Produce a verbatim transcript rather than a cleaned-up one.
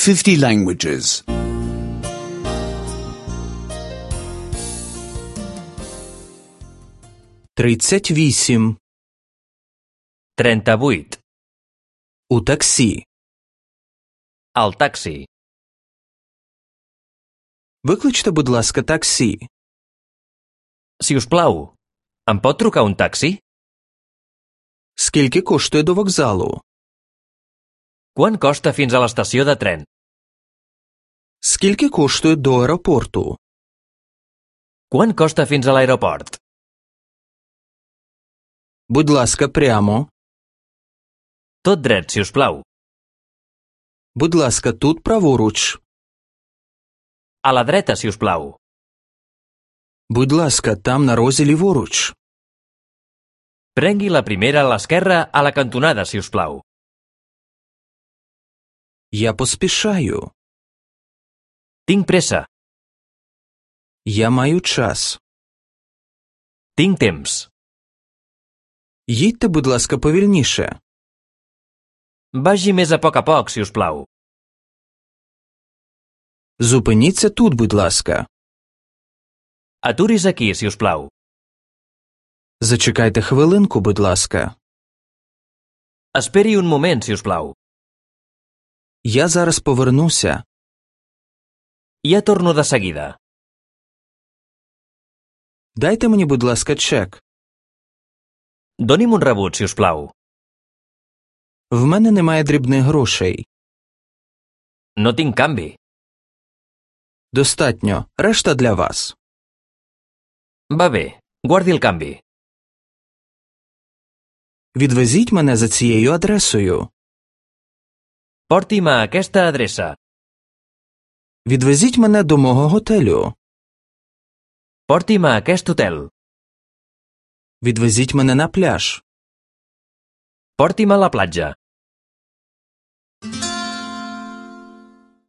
fifty languages. тридцять вісім. trenta-vuit. У таксі. Al taxi. Викличте, будь ласка, таксі. Si us plau, em pot trucar un taxi? Скільки коштує до вокзалу? Quant costa fins a l'estació de tren? Скільки коштує до аеропорту? Quant costa fins a l'aeroport? Будь ласка, прямо. Tot dret, si us plau. Будь ласка, тут праворуч. A la dreta, si us plau. Будь ласка, там на розі ліворуч. Prengui la primera a l'esquerra a la cantonada, si us plau. Я поспішаю. Tinc pressa. Я маю час. Tinc temps. Їдьте, будь ласка, повільніше. Vagi més a poc a poc, si us plau. Зупиніться тут, будь ласка. Aturis aquí, si us plau. Зачекайте хвилинку, будь ласка. Esperi un moment, si us plau. Я зараз повернуся. Ja torno de seguida. Дайте мені, будь ласка, чек. Doni'm un rebut, si us plau. В мене немає дрібних грошей. No tinc canvi. Достатньо. Решта для вас. Va bé, guardi el canvi. Відвезіть мене за цією адресою. Porti'm a aquesta adreça. Відвезіть мене до мого готелю. Porti'm a aquest hotel. Відвезіть мене на пляж. Porti'm a la platja.